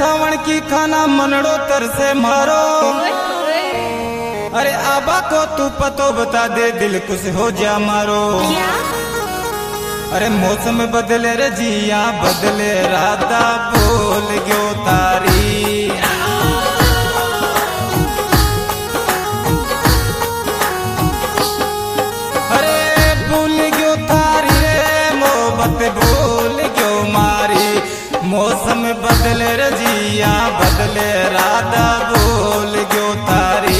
सावण की खाना मनड़ो तर से मारो। अरे आबा को तू पतो बता दे दिल कुछ हो जा मारो। अरे मौसम बदले रे जिया बदले राधा बोल गयो तारी। अरे भूल गयो तारी रे मोहब्बत भूल गयो मारी। मौसम बदले रे जिया बदले राधा बोल गयो तारी।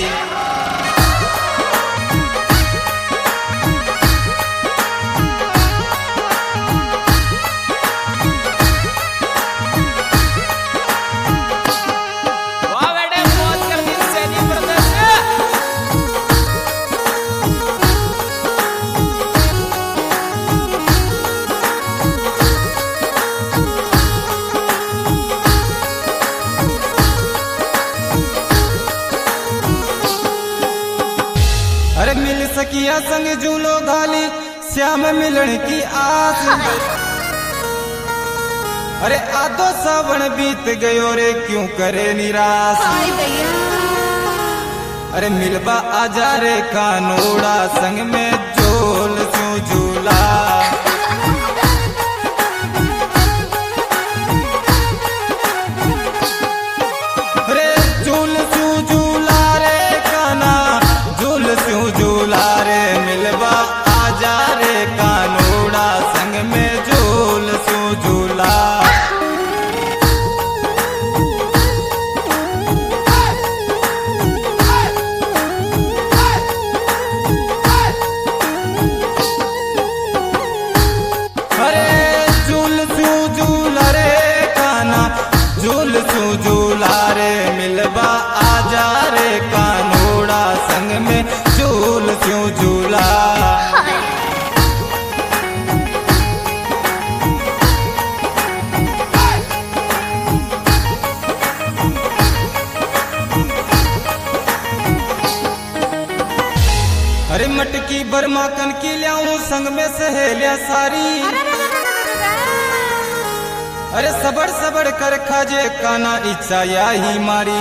अरे मिल सकिया संग झूलो घाली श्याम मिलन की आस। अरे आधो सावन बीत गयो रे क्यों करे निराश। अरे मिलबा आजा रे कानूड़ा संग में झोल क्यों झूला। अरे झूल क्यों झूला रे काना झूल क्यों झूला रे। मिलबा आजा रे कानूड़ा संग में झूल क्यों झूला। अरे झूल क्यों झूला रे काना झूल क्यों झूला रे। मिलबा आजा रे कानूड़ा संग में झूल क्यों झूला। अरे मटकी बर्मा कन की लियाऊं संग में सहेलिया सारी। अरे सबड़ सबड़ कर खाजे काना इच्छा या ही मारी।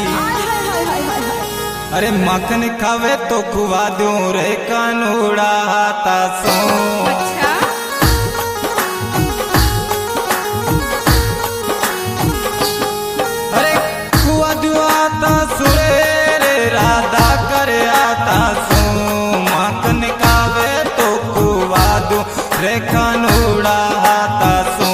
अरे माखन खावे तो खुआ दूं रे कानूड़ा हाथा सो। अरे खुआ दूं आता सुरे रे राधा करे आता सो। माखन खावे तो खुआ दूं रे कानूड़ा हाथा सो।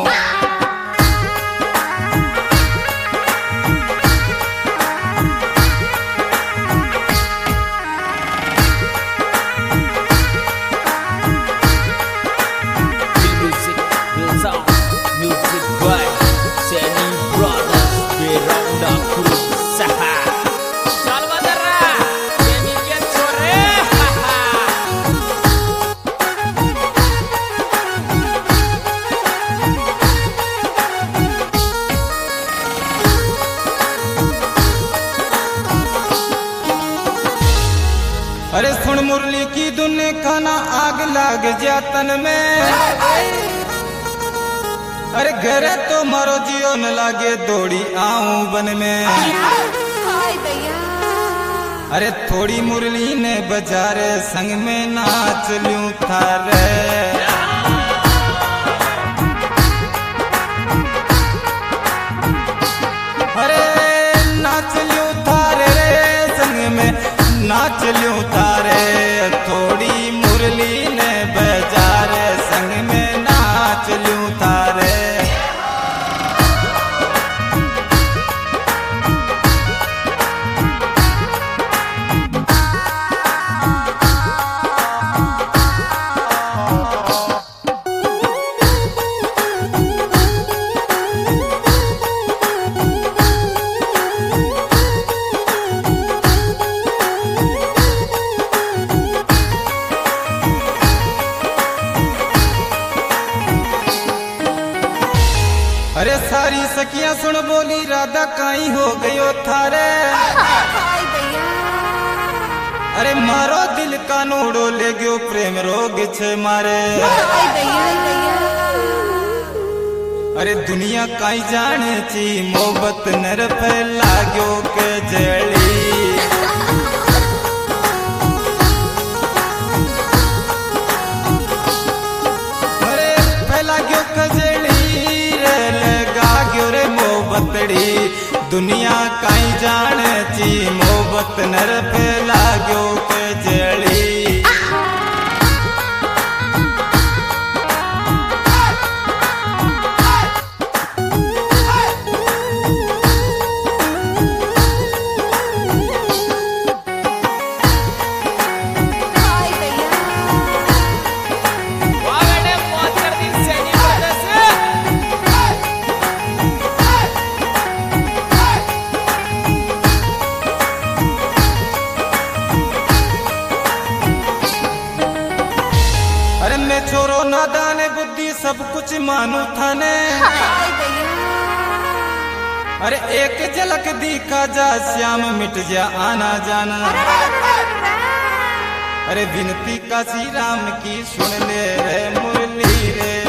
अरे सुन मुरली की धुन खाना आग लाग जा तन में। अरे घरे तो मारो जियो न लागे दौड़ी आऊं बन में। अरे थोड़ी मुरली ने बजारे संग में नाच लूं थारे। अरे नाच लूं थारे रे संग में नाच लूं तारे। थोड़ी मुरली ने बजारे संग में नाच लूं तारे। अरे सारी सखियां सुन बोली राधा काई हो गयो थारे। अरे मारो दिल का नोड़ो ले गयो प्रेम रोग छे मारे। अरे दुनिया काई जाने ची मोहब्बत नर पे लाग्यो के जड़ी। अरे पहला क्यों कजड़ी रे लगा क्यों रे मोहब्बतड़ी। दुनिया काई जाने ची मोहब्बत नर पे लाग्यो के जड़ी। अरे मैं छोरो नादान बुद्धि सब कुछ मानू थाने। अरे एक झलक दिखा जा श्याम मिट जा आना जाना। अरे विनती का श्री राम की सुन ले रे मुरली रे।